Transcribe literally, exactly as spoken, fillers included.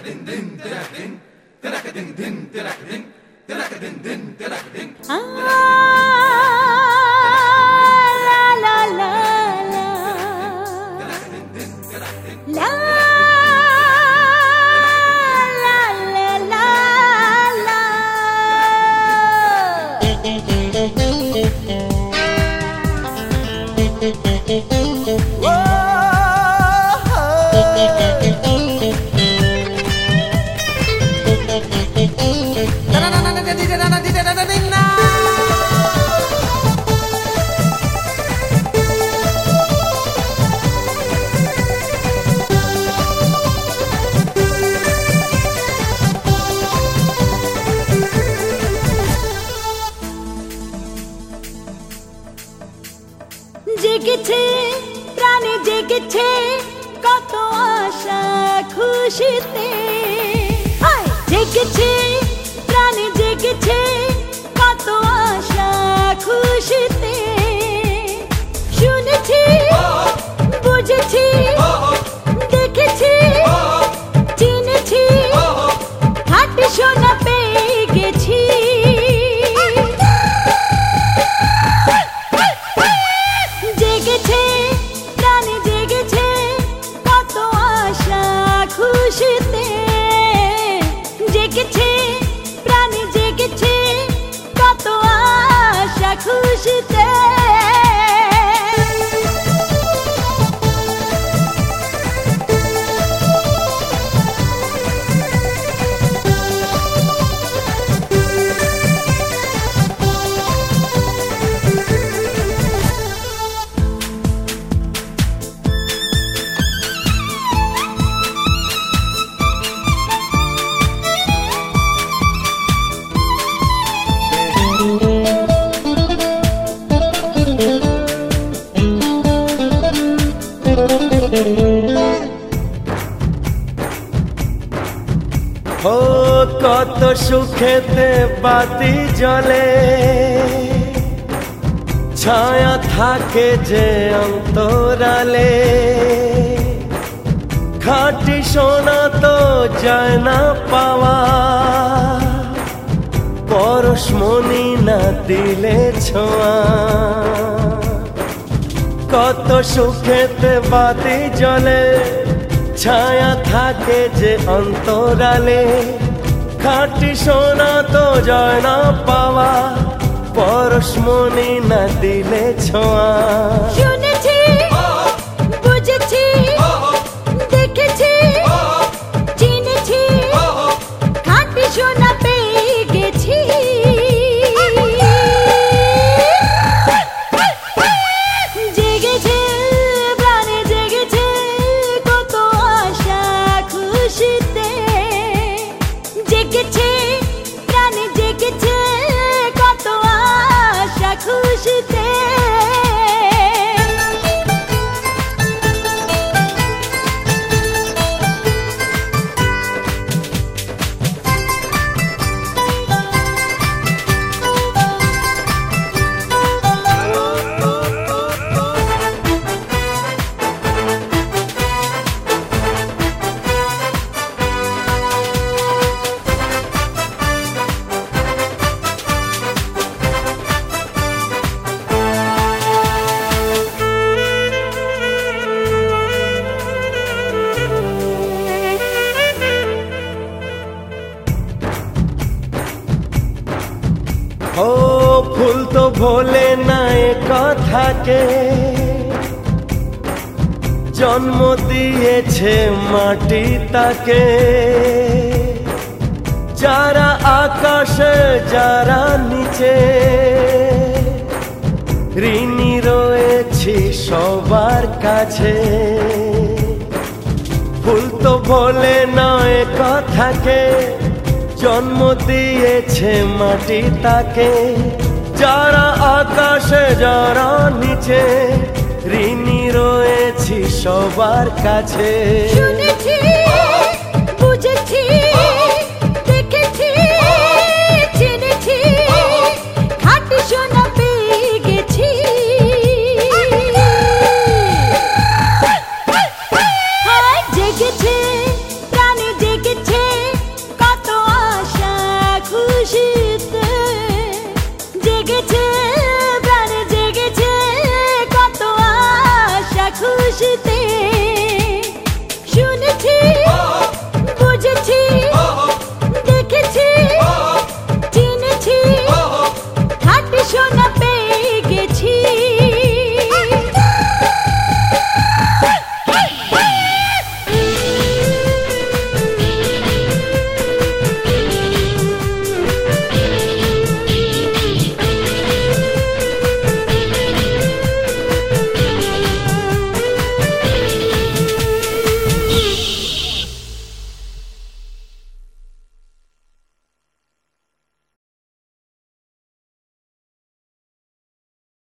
জেগেছে প্রাণে জেগেছে কত আশা খুশিতে, জেগেছে প্রাণে জেগেছে কত আশা খুশিতে। শুনেছি বুঝেছি দেখেছি চিনেছি খাঁটি সোনা পেয়ে গেছি। খুশিতে জেগেছে প্রাণে জেগেছে কত আশা খুশিতে। ও কত সুখেতে বাতি জ্বলে, ছায়া থাকে যে অন্তরালে। খাঁটি সোনা তো যায় না পাওয়া, পরশমণি না দিলে ছোঁয়া। কত সুখেতে বাতি জ্বলে, ছায়া থাকে যে অন্তরালে। খাঁটি সোনা তো যায় না পাওয়া, পরশমণি না দিলে ছোঁয়া। শুনেছি বুঝেছি দেখেছি চিনেছি খাঁটি সোনা পেয়ে গেছি। জেগেছে প্রাণে জেগেছে কত আশা খুশিতে, জেগেছে প্রাণে জেগেছে কত আশা খুশিতে। ও ফুল তো ভোলে না এ কথাকে, জন্ম দিয়েছে মাটি তাকে। যারা আকাশে যারা নিচে, ঋণী রয়েছি সবার কাছে। ফুল তো ভোলে না এ কথাকে, জন্ম দিয়েছে মাটি তাকে। যারা আকাশে যারা নিচে, ঋণী রয়েছি সবার কাছে।